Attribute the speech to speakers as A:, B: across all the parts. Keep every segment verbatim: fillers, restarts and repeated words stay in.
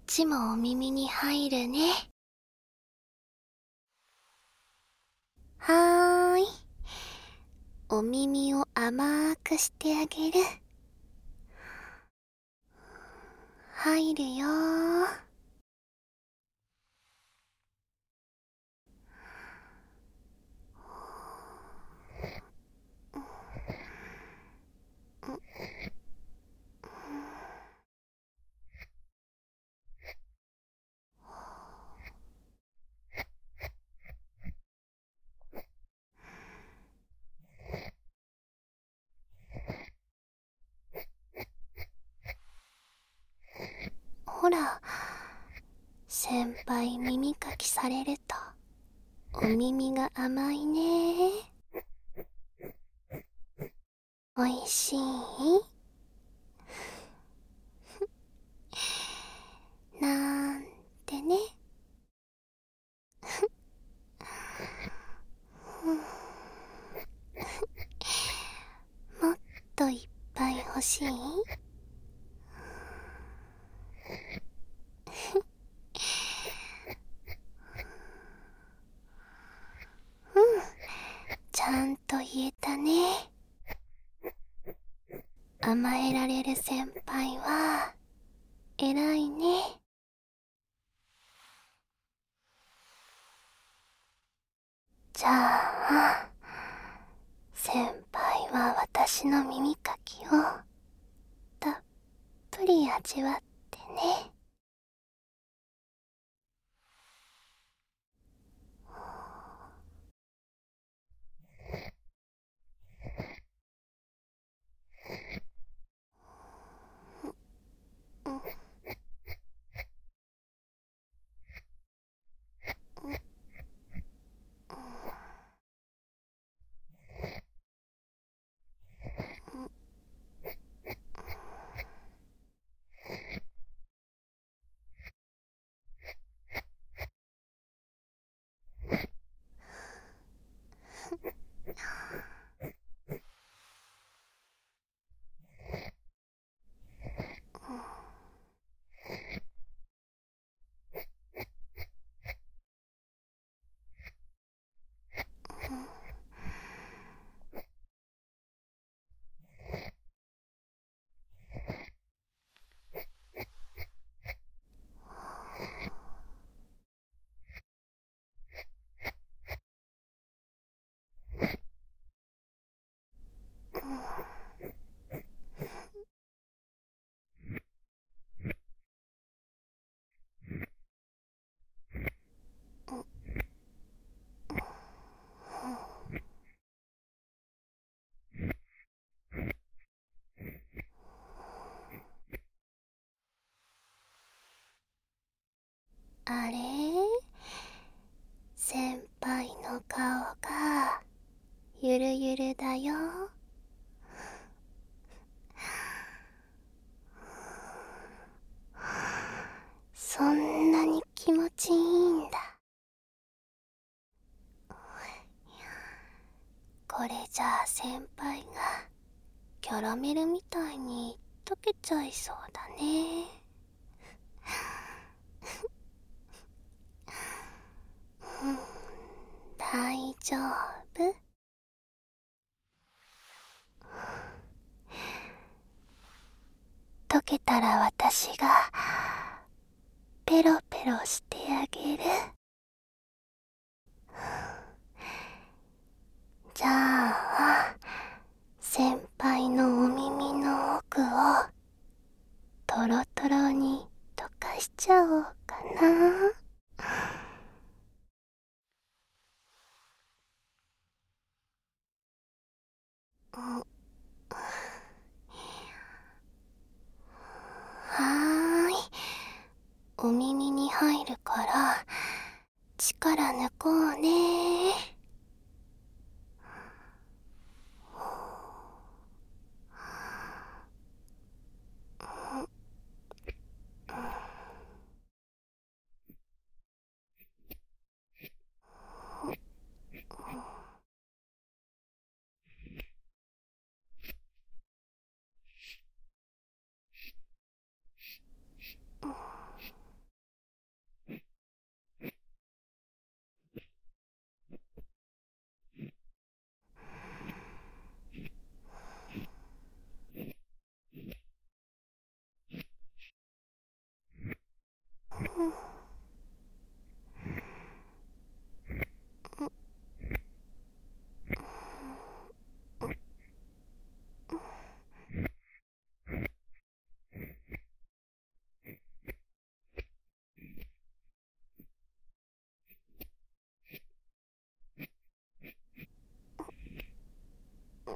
A: ちもお耳に入るね。はーい。お耳を甘くしてあげる。入るよー。ほら、先輩耳かきされるとお耳が甘いね。おいしい？なんてね。もっといっぱい欲しい？うん、ちゃんと言えたね。甘えられる先輩は偉いね。じゃあ先輩は私の耳かきをたっぷり味わってね。あれ、先輩の顔がゆるゆるだよ。そんなに気持ちいいんだ。これじゃあ先輩がキャラメルみたいに溶けちゃいそうだね。うん、大丈夫。溶けたら私がペロペロしてあげる。じゃあ先輩のお耳の奥をトロトロに溶かしちゃおうかな。うん、はーい。お耳に入るから力抜こうね。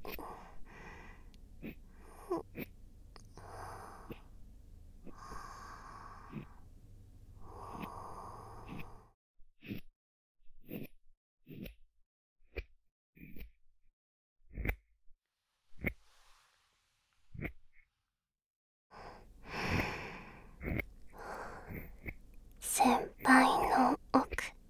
A: 先輩の奥、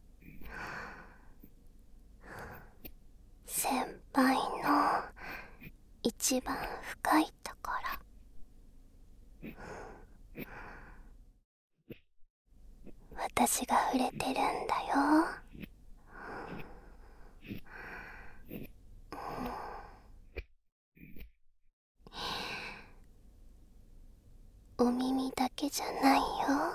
A: 先輩の一番深いところ、私が触れてるんだよ。お耳だけじゃないよ。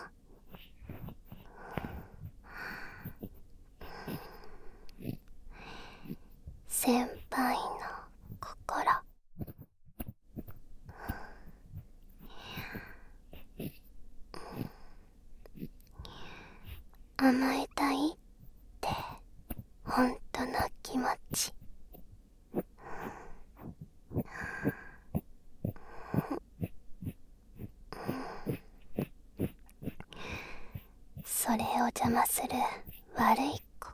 A: 先輩の心、甘えたいって本当の気持ち、それを邪魔する悪い心、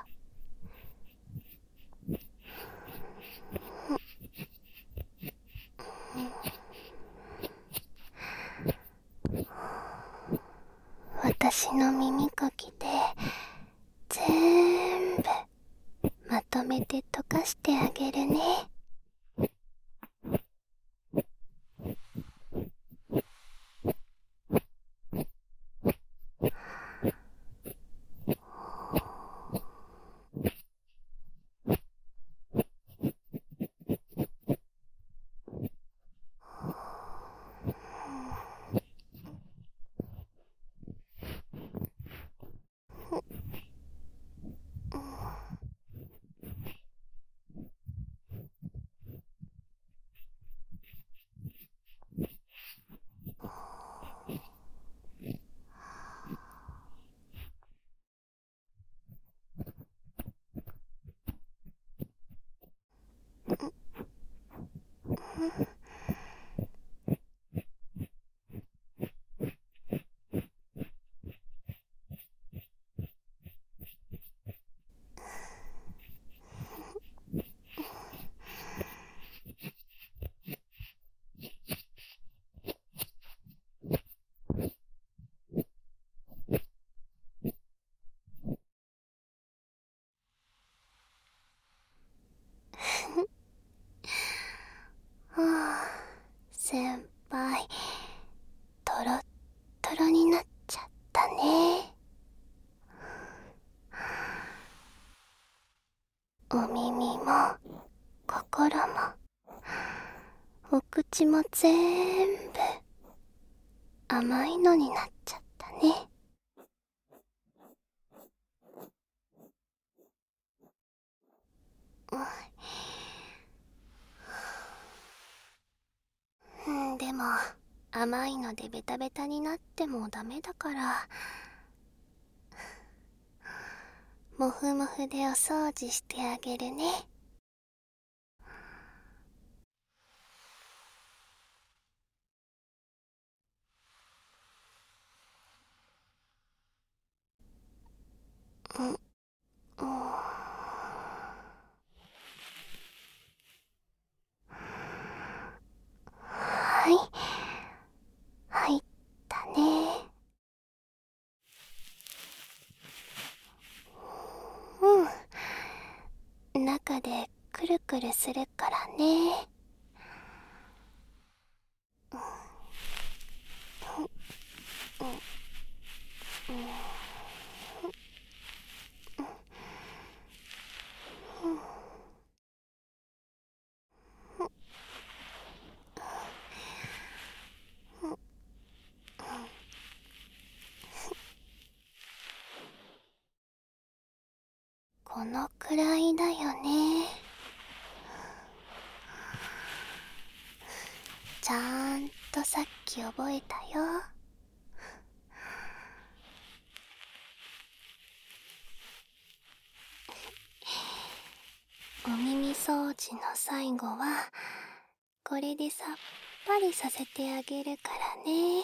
A: 私の耳かきで全部まとめて溶かしてあげるね。はあ、先輩トロットロになっちゃったね。お耳も心もお口も全部甘いのになっちゃったね。うん、でも甘いのでベタベタになってもダメだから、もふもふでお掃除してあげるね。うん、うん、はい、入ったね。うん、中でくるくるするからね。このくらいだよね。ちゃんとさっき覚えたよ。お耳掃除の最後はこれでさっぱりさせてあげるからね。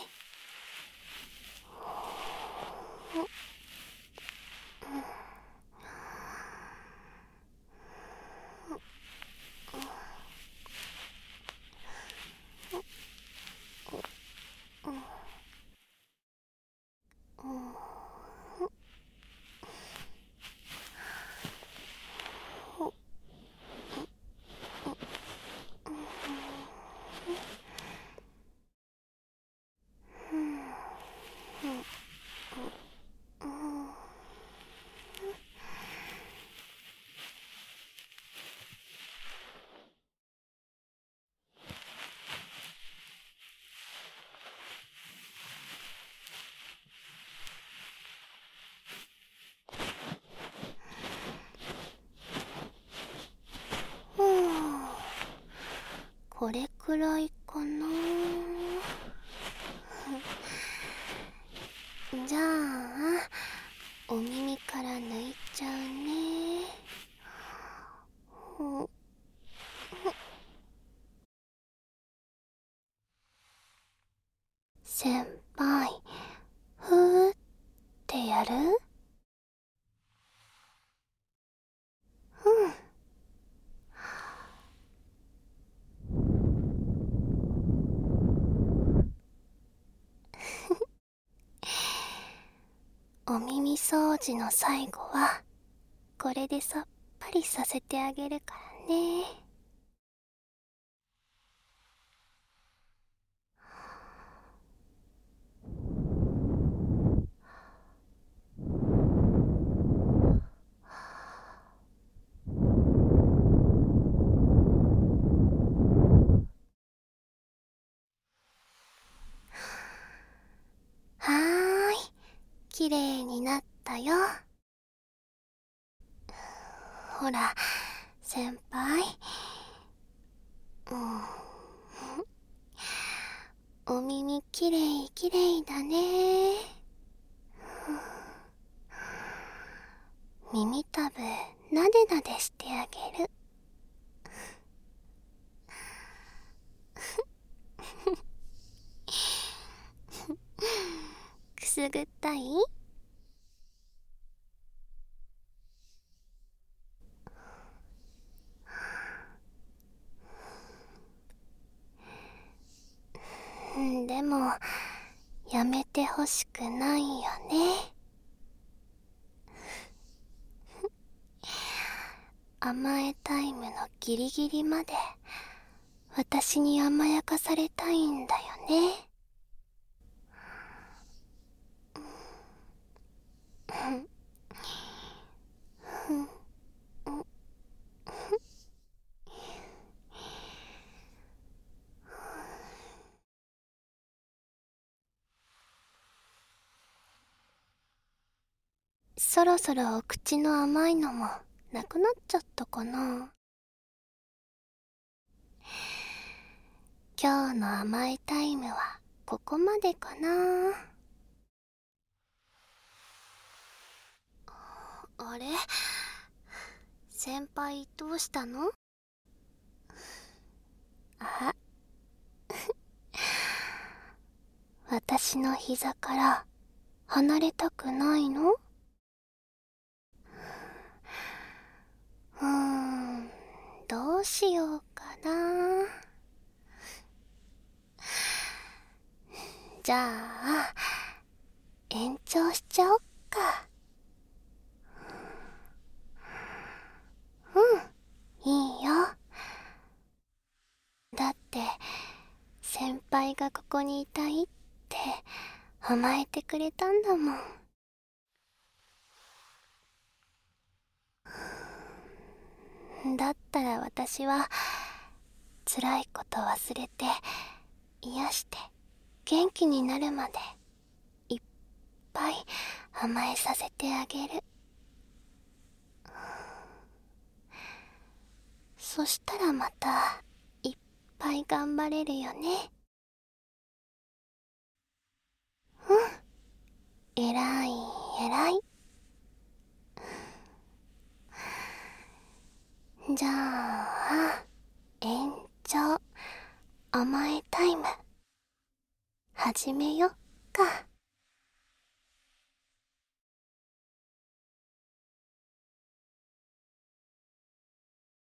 A: これくらいかな。じゃあお耳から抜いちゃうね。先輩、ふーってやる？うん。お耳掃除の最後はこれでさっぱりさせてあげるからね。はーい、きれいになったよ。ほら先輩、うん、お耳きれいきれいだね。耳たぶなでなでしてあげる。くすぐったい？でもやめてほしくないよね。甘えタイムのギリギリまで私に甘やかされたいんだよね。そろそろお口の甘いのもなくなっちゃったかな。今日の甘えタイムはここまでかな。あれ、先輩どうしたの？あ私の膝から離れたくないの？うーん、どうしようかな。じゃあ延長しちゃおっか。うん、いいよ。だって先輩がここにいたいって甘えてくれたんだもん。だったら私は辛いこと忘れて癒して元気になるまでいっぱい甘えさせてあげる。そしたらまたいっぱい頑張れるよね。うん、えらいえらい。じゃああ、延長甘えタイム始めよっか。